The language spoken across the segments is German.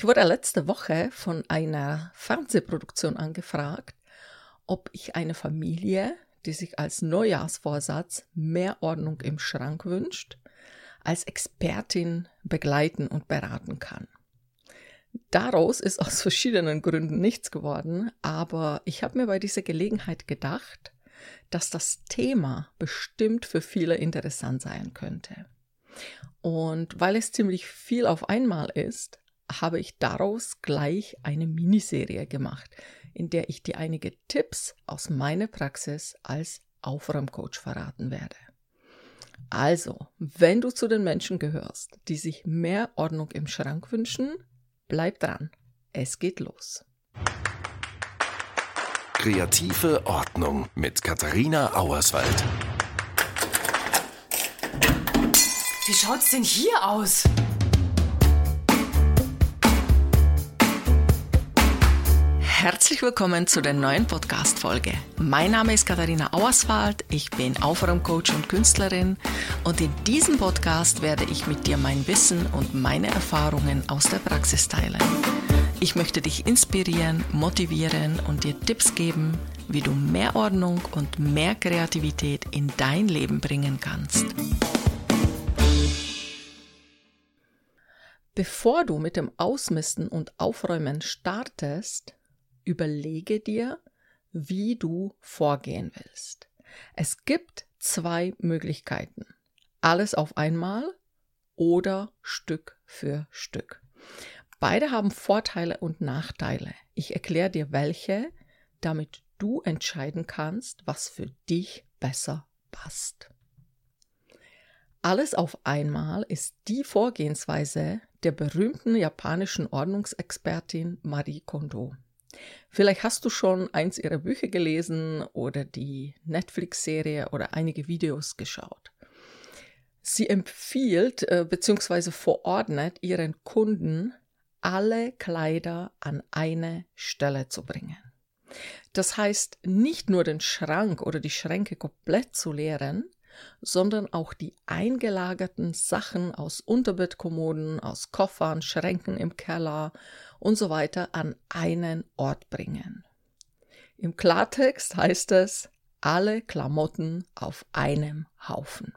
Ich wurde letzte Woche von einer Fernsehproduktion angefragt, ob ich eine Familie, die sich als Neujahrsvorsatz mehr Ordnung im Schrank wünscht, als Expertin begleiten und beraten kann. Daraus ist aus verschiedenen Gründen nichts geworden, aber ich habe mir bei dieser Gelegenheit gedacht, dass das Thema bestimmt für viele interessant sein könnte. Und weil es ziemlich viel auf einmal ist, habe ich daraus gleich eine Miniserie gemacht, in der ich dir einige Tipps aus meiner Praxis als Aufräumcoach verraten werde. Also, wenn du zu den Menschen gehörst, die sich mehr Ordnung im Schrank wünschen, bleib dran. Es geht los. Kreative Ordnung mit Katharina Auerswald. Wie schaut's denn hier aus? Herzlich willkommen zu der neuen Podcast-Folge. Mein Name ist Katharina Auerswald, ich bin Aufräumcoach und Künstlerin und in diesem Podcast werde ich mit dir mein Wissen und meine Erfahrungen aus der Praxis teilen. Ich möchte dich inspirieren, motivieren und dir Tipps geben, wie du mehr Ordnung und mehr Kreativität in dein Leben bringen kannst. Bevor du mit dem Ausmisten und Aufräumen startest, überlege dir, wie du vorgehen willst. Es gibt 2 Möglichkeiten. Alles auf einmal oder Stück für Stück. Beide haben Vorteile und Nachteile. Ich erkläre dir welche, damit du entscheiden kannst, was für dich besser passt. Alles auf einmal ist die Vorgehensweise der berühmten japanischen Ordnungsexpertin Marie Kondo. Vielleicht hast du schon eins ihrer Bücher gelesen oder die Netflix-Serie oder einige Videos geschaut. Sie empfiehlt bzw. verordnet ihren Kunden, alle Kleider an eine Stelle zu bringen. Das heißt, nicht nur den Schrank oder die Schränke komplett zu leeren, sondern auch die eingelagerten Sachen aus Unterbettkommoden, aus Koffern, Schränken im Keller und so weiter an einen Ort bringen. Im Klartext heißt es, alle Klamotten auf einem Haufen.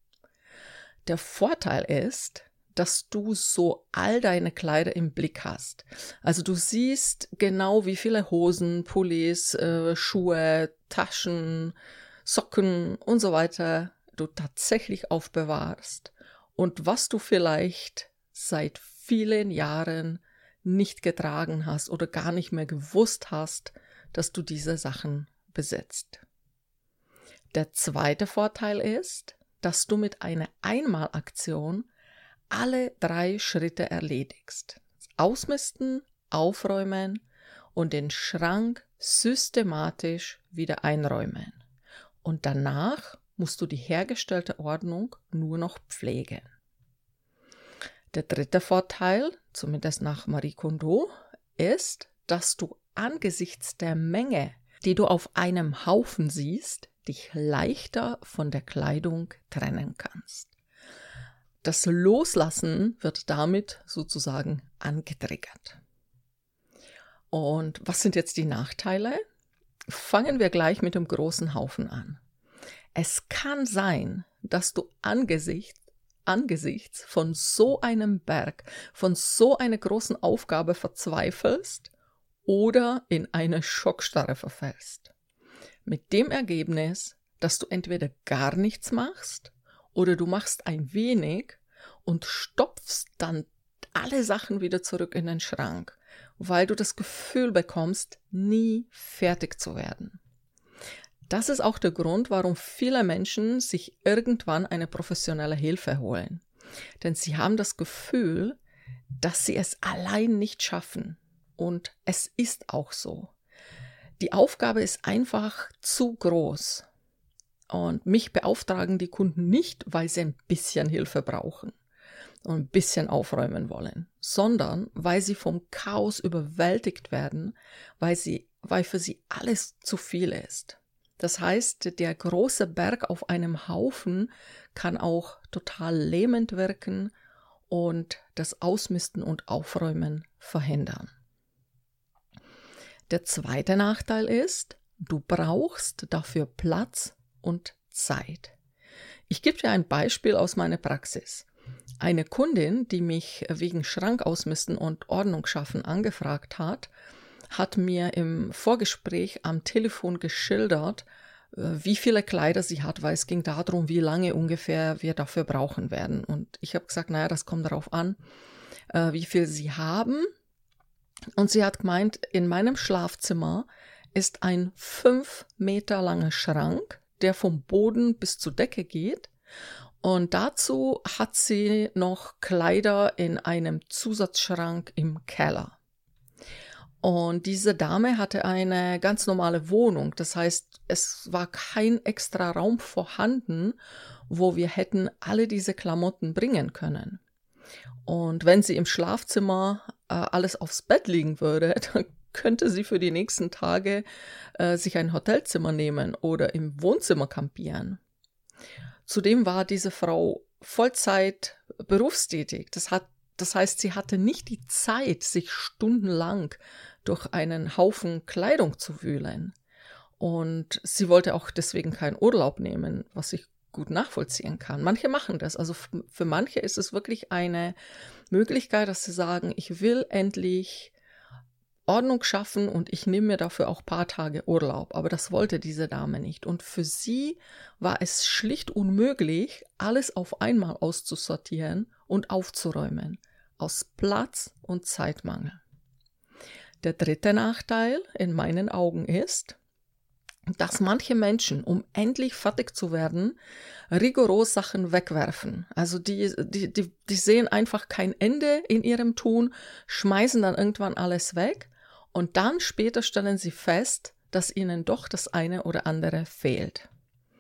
Der Vorteil ist, dass du so all deine Kleider im Blick hast. Also du siehst genau, wie viele Hosen, Pullis, Schuhe, Taschen, Socken und so weiter du tatsächlich aufbewahrst und was du vielleicht seit vielen Jahren nicht getragen hast oder gar nicht mehr gewusst hast, dass du diese Sachen besitzt. Der zweite Vorteil ist, dass du mit einer Einmalaktion alle 3 Schritte erledigst. Ausmisten, aufräumen und den Schrank systematisch wieder einräumen. Und danach musst du die hergestellte Ordnung nur noch pflegen. Der dritte Vorteil, zumindest nach Marie Kondo, ist, dass du angesichts der Menge, die du auf einem Haufen siehst, dich leichter von der Kleidung trennen kannst. Das Loslassen wird damit sozusagen angetriggert. Und was sind jetzt die Nachteile? Fangen wir gleich mit dem großen Haufen an. Es kann sein, dass du angesichts von so einem Berg, von so einer großen Aufgabe verzweifelst oder in eine Schockstarre verfällst. Mit dem Ergebnis, dass du entweder gar nichts machst oder du machst ein wenig und stopfst dann alle Sachen wieder zurück in den Schrank, weil du das Gefühl bekommst, nie fertig zu werden. Das ist auch der Grund, warum viele Menschen sich irgendwann eine professionelle Hilfe holen. Denn sie haben das Gefühl, dass sie es allein nicht schaffen. Und es ist auch so. Die Aufgabe ist einfach zu groß. Und mich beauftragen die Kunden nicht, weil sie ein bisschen Hilfe brauchen und ein bisschen aufräumen wollen, sondern weil sie vom Chaos überwältigt werden, weil für sie alles zu viel ist. Das heißt, der große Berg auf einem Haufen kann auch total lähmend wirken und das Ausmisten und Aufräumen verhindern. Der zweite Nachteil ist, du brauchst dafür Platz und Zeit. Ich gebe dir ein Beispiel aus meiner Praxis. Eine Kundin, die mich wegen Schrankausmisten und Ordnung schaffen angefragt hat, hat mir im Vorgespräch am Telefon geschildert, wie viele Kleider sie hat, weil es ging darum, wie lange ungefähr wir dafür brauchen werden. Und ich habe gesagt, naja, das kommt darauf an, wie viel sie haben. Und sie hat gemeint, in meinem Schlafzimmer ist ein 5 Meter langer Schrank, der vom Boden bis zur Decke geht. Und dazu hat sie noch Kleider in einem Zusatzschrank im Keller. Und diese Dame hatte eine ganz normale Wohnung. Das heißt, es war kein extra Raum vorhanden, wo wir hätten alle diese Klamotten bringen können. Und wenn sie im Schlafzimmer alles aufs Bett liegen würde, dann könnte sie für die nächsten Tage sich ein Hotelzimmer nehmen oder im Wohnzimmer campieren. Zudem war diese Frau Vollzeit berufstätig. Das heißt, sie hatte nicht die Zeit, sich stundenlang durch einen Haufen Kleidung zu wühlen. Und sie wollte auch deswegen keinen Urlaub nehmen, was ich gut nachvollziehen kann. Manche machen das. Also für manche ist es wirklich eine Möglichkeit, dass sie sagen, ich will endlich Ordnung schaffen und ich nehme mir dafür auch ein paar Tage Urlaub. Aber das wollte diese Dame nicht. Und für sie war es schlicht unmöglich, alles auf einmal auszusortieren und aufzuräumen. Aus Platz- und Zeitmangel. Der dritte Nachteil in meinen Augen ist, dass manche Menschen, um endlich fertig zu werden, rigoros Sachen wegwerfen. Also die sehen einfach kein Ende in ihrem Tun, schmeißen dann irgendwann alles weg und dann später stellen sie fest, dass ihnen doch das eine oder andere fehlt.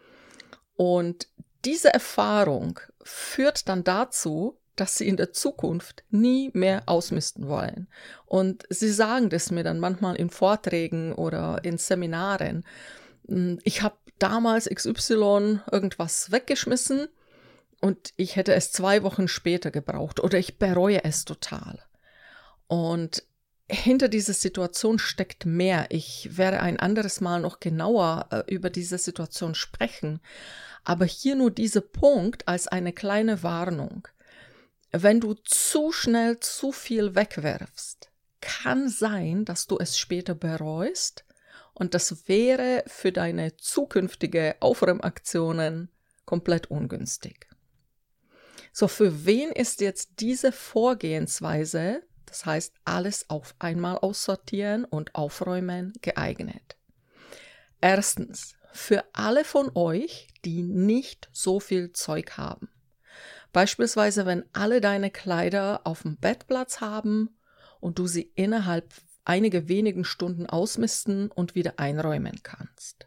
Und diese Erfahrung führt dann dazu, dass sie in der Zukunft nie mehr ausmisten wollen. Und sie sagen das mir dann manchmal in Vorträgen oder in Seminaren. Ich habe damals XY irgendwas weggeschmissen und ich hätte es 2 Wochen später gebraucht oder ich bereue es total. Und hinter dieser Situation steckt mehr. Ich werde ein anderes Mal noch genauer über diese Situation sprechen. Aber hier nur dieser Punkt als eine kleine Warnung. Wenn du zu schnell zu viel wegwerfst, kann sein, dass du es später bereust und das wäre für deine zukünftige Aufräumaktionen komplett ungünstig. So, für wen ist jetzt diese Vorgehensweise, das heißt alles auf einmal aussortieren und aufräumen, geeignet? Erstens, für alle von euch, die nicht so viel Zeug haben. Beispielsweise, wenn alle deine Kleider auf dem Bett Platz haben und du sie innerhalb einiger wenigen Stunden ausmisten und wieder einräumen kannst.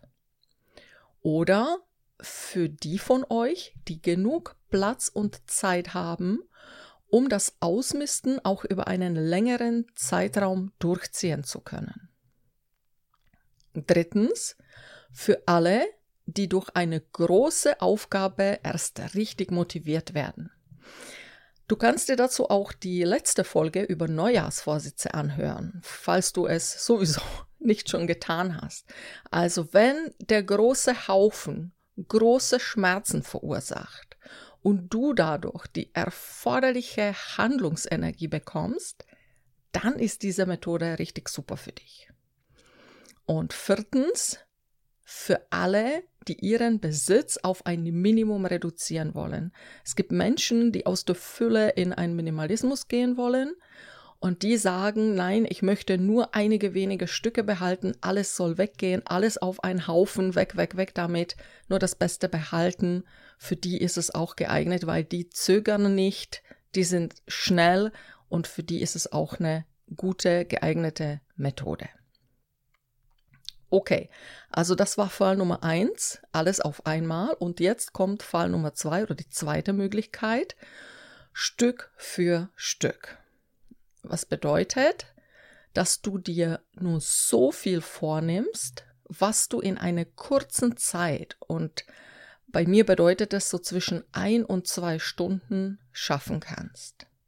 Oder für die von euch, die genug Platz und Zeit haben, um das Ausmisten auch über einen längeren Zeitraum durchziehen zu können. Drittens, für alle, die durch eine große Aufgabe erst richtig motiviert werden. Du kannst dir dazu auch die letzte Folge über Neujahrsvorsätze anhören, falls du es sowieso nicht schon getan hast. Also wenn der große Haufen große Schmerzen verursacht und du dadurch die erforderliche Handlungsenergie bekommst, dann ist diese Methode richtig super für dich. Und viertens, für alle, die ihren Besitz auf ein Minimum reduzieren wollen. Es gibt Menschen, die aus der Fülle in einen Minimalismus gehen wollen und die sagen, nein, ich möchte nur einige wenige Stücke behalten, alles soll weggehen, alles auf einen Haufen, weg damit, nur das Beste behalten. Für die ist es auch geeignet, weil die zögern nicht, die sind schnell und für die ist es auch eine gute, geeignete Methode. Okay, also das war Fall Nummer 1, alles auf einmal. Und jetzt kommt Fall Nummer 2 oder die zweite Möglichkeit, Stück für Stück. Was bedeutet, dass du dir nur so viel vornimmst, was du in einer kurzen Zeit, und bei mir bedeutet das so zwischen 1 und 2 Stunden, schaffen kannst.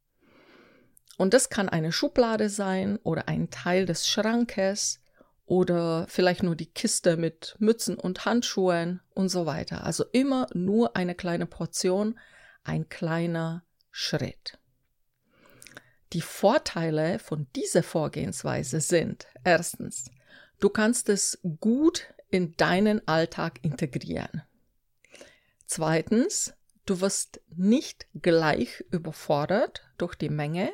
Und das kann eine Schublade sein oder ein Teil des Schrankes oder vielleicht nur die Kiste mit Mützen und Handschuhen und so weiter. Also immer nur eine kleine Portion, ein kleiner Schritt. Die Vorteile von dieser Vorgehensweise sind: erstens, du kannst es gut in deinen Alltag integrieren. Zweitens, du wirst nicht gleich überfordert durch die Menge.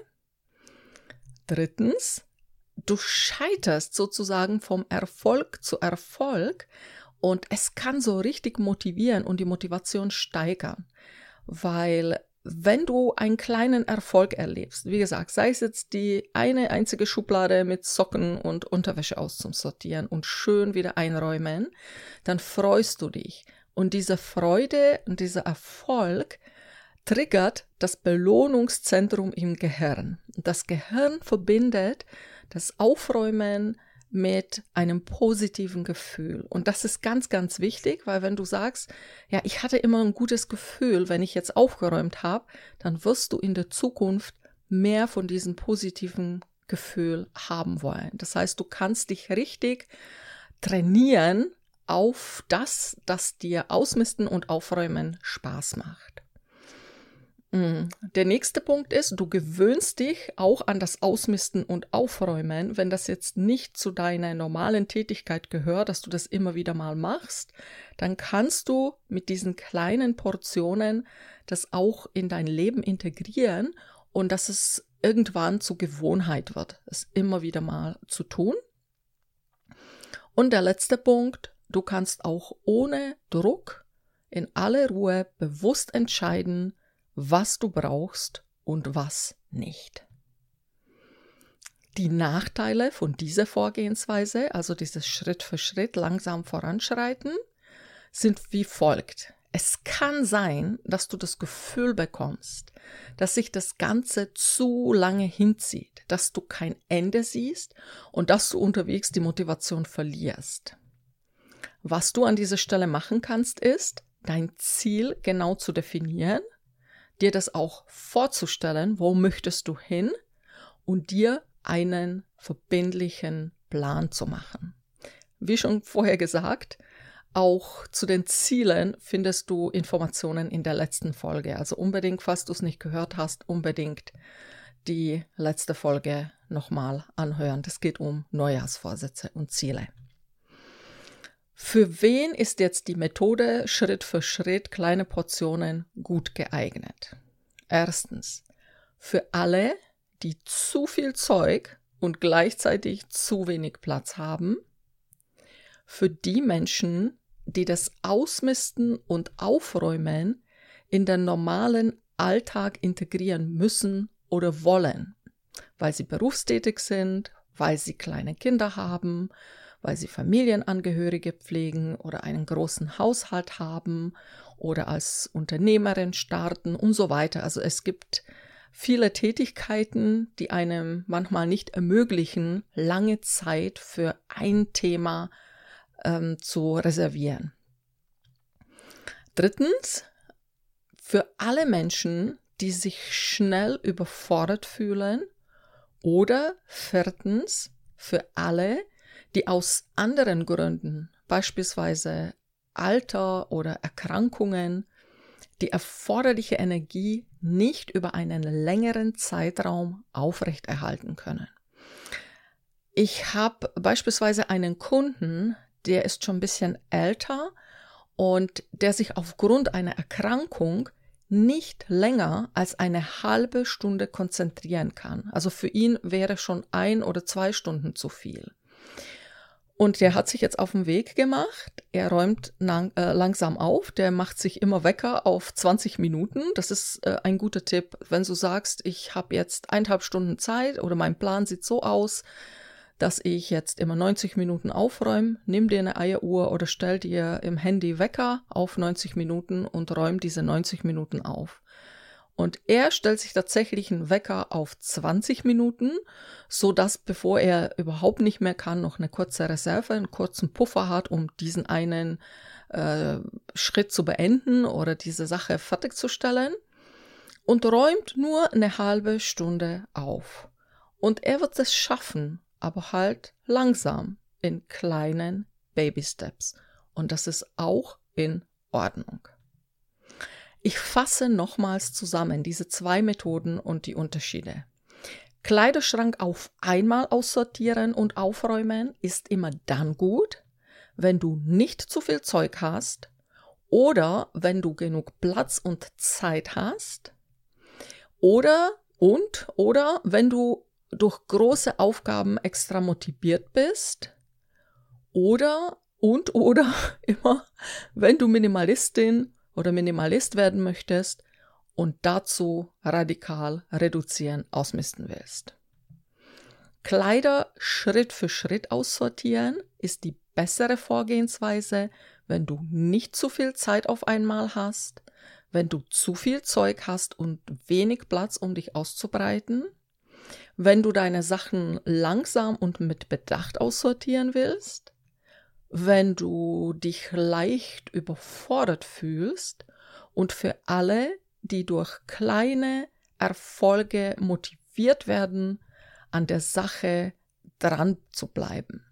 Drittens, du scheiterst sozusagen vom Erfolg zu Erfolg und es kann so richtig motivieren und die Motivation steigern, weil wenn du einen kleinen Erfolg erlebst, wie gesagt, sei es jetzt die eine einzige Schublade mit Socken und Unterwäsche auszusortieren und schön wieder einräumen, dann freust du dich. Und diese Freude und dieser Erfolg triggert das Belohnungszentrum im Gehirn. Das Gehirn verbindet das Aufräumen mit einem positiven Gefühl. Und das ist ganz, ganz wichtig, weil wenn du sagst, ja, ich hatte immer ein gutes Gefühl, wenn ich jetzt aufgeräumt habe, dann wirst du in der Zukunft mehr von diesem positiven Gefühl haben wollen. Das heißt, du kannst dich richtig trainieren auf das, das dir Ausmisten und Aufräumen Spaß macht. Der nächste Punkt ist, du gewöhnst dich auch an das Ausmisten und Aufräumen, wenn das jetzt nicht zu deiner normalen Tätigkeit gehört, dass du das immer wieder mal machst, dann kannst du mit diesen kleinen Portionen das auch in dein Leben integrieren und dass es irgendwann zur Gewohnheit wird, es immer wieder mal zu tun. Und der letzte Punkt, du kannst auch ohne Druck in aller Ruhe bewusst entscheiden, was du brauchst und was nicht. Die Nachteile von dieser Vorgehensweise, also dieses Schritt für Schritt langsam voranschreiten, sind wie folgt. Es kann sein, dass du das Gefühl bekommst, dass sich das Ganze zu lange hinzieht, dass du kein Ende siehst und dass du unterwegs die Motivation verlierst. Was du an dieser Stelle machen kannst, ist, dein Ziel genau zu definieren, dir das auch vorzustellen, wo möchtest du hin und dir einen verbindlichen Plan zu machen. Wie schon vorher gesagt, auch zu den Zielen findest du Informationen in der letzten Folge. Also unbedingt, falls du es nicht gehört hast, unbedingt die letzte Folge nochmal anhören. Das geht um Neujahrsvorsätze und Ziele. Für wen ist jetzt die Methode Schritt für Schritt kleine Portionen gut geeignet? Erstens, für alle, die zu viel Zeug und gleichzeitig zu wenig Platz haben. Für die Menschen, die das Ausmisten und Aufräumen in den normalen Alltag integrieren müssen oder wollen, weil sie berufstätig sind, weil sie kleine Kinder haben, weil sie Familienangehörige pflegen oder einen großen Haushalt haben oder als Unternehmerin starten und so weiter. Also es gibt viele Tätigkeiten, die einem manchmal nicht ermöglichen, lange Zeit für ein Thema zu reservieren. Drittens, für alle Menschen, die sich schnell überfordert fühlen. Oder viertens, für alle, die aus anderen Gründen, beispielsweise Alter oder Erkrankungen, die erforderliche Energie nicht über einen längeren Zeitraum aufrechterhalten können. Ich habe beispielsweise einen Kunden, der ist schon ein bisschen älter und der sich aufgrund einer Erkrankung nicht länger als eine halbe Stunde konzentrieren kann. Also für ihn wäre schon 1 oder 2 Stunden zu viel. Und der hat sich jetzt auf den Weg gemacht. Er räumt langsam auf. Der macht sich immer Wecker auf 20 Minuten. Das ist ein guter Tipp, wenn du sagst, ich habe jetzt 1,5 Stunden Zeit oder mein Plan sieht so aus, dass ich jetzt immer 90 Minuten aufräume. Nimm dir eine Eieruhr oder stell dir im Handy Wecker auf 90 Minuten und räum diese 90 Minuten auf. Und er stellt sich tatsächlich einen Wecker auf 20 Minuten, sodass, bevor er überhaupt nicht mehr kann, noch eine kurze Reserve, einen kurzen Puffer hat, um diesen einen Schritt zu beenden oder diese Sache fertigzustellen. und räumt nur eine halbe Stunde auf. Und er wird es schaffen, aber halt langsam, in kleinen Baby-Steps. Und das ist auch in Ordnung. Ich fasse nochmals zusammen diese 2 Methoden und die Unterschiede. Kleiderschrank auf einmal aussortieren und aufräumen ist immer dann gut, wenn du nicht zu viel Zeug hast oder wenn du genug Platz und Zeit hast oder wenn du durch große Aufgaben extra motiviert bist oder immer, wenn du Minimalistin oder Minimalist werden möchtest und dazu radikal reduzieren, ausmisten willst. Kleider Schritt für Schritt aussortieren ist die bessere Vorgehensweise, wenn du nicht zu viel Zeit auf einmal hast, wenn du zu viel Zeug hast und wenig Platz, um dich auszubreiten, wenn du deine Sachen langsam und mit Bedacht aussortieren willst, wenn du dich leicht überfordert fühlst und für alle, die durch kleine Erfolge motiviert werden, an der Sache dran zu bleiben.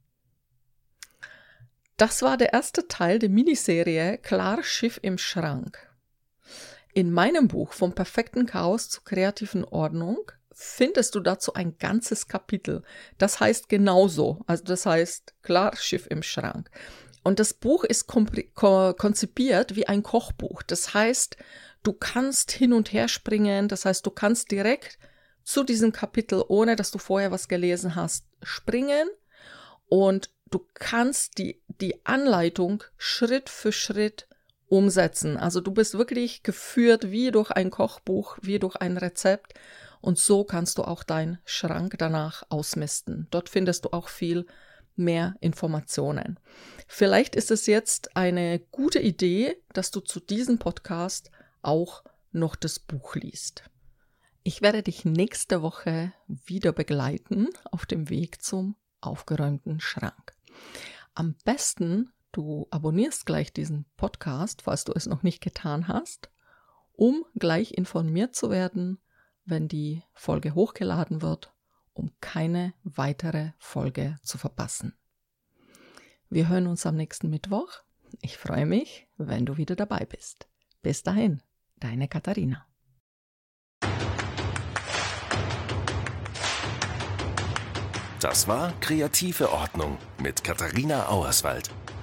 Das war der erste Teil der Miniserie Klar Schiff im Schrank. In meinem Buch Vom perfekten Chaos zur kreativen Ordnung findest du dazu ein ganzes Kapitel. Das heißt genauso, also das heißt Klar Schiff im Schrank. Und das Buch ist konzipiert wie ein Kochbuch. Das heißt, du kannst hin und her springen, das heißt, du kannst direkt zu diesem Kapitel, ohne dass du vorher was gelesen hast, springen und du kannst die Anleitung Schritt für Schritt umsetzen. Also du bist wirklich geführt wie durch ein Kochbuch, wie durch ein Rezept und so kannst du auch deinen Schrank danach ausmisten. Dort findest du auch viel mehr Informationen. Vielleicht ist es jetzt eine gute Idee, dass du zu diesem Podcast auch noch das Buch liest. Ich werde dich nächste Woche wieder begleiten auf dem Weg zum aufgeräumten Schrank. Am besten, du abonnierst gleich diesen Podcast, falls du es noch nicht getan hast, um gleich informiert zu werden, wenn die Folge hochgeladen wird, um keine weitere Folge zu verpassen. Wir hören uns am nächsten Mittwoch. Ich freue mich, wenn du wieder dabei bist. Bis dahin, deine Katharina. Das war Kreative Ordnung mit Katharina Auerswald.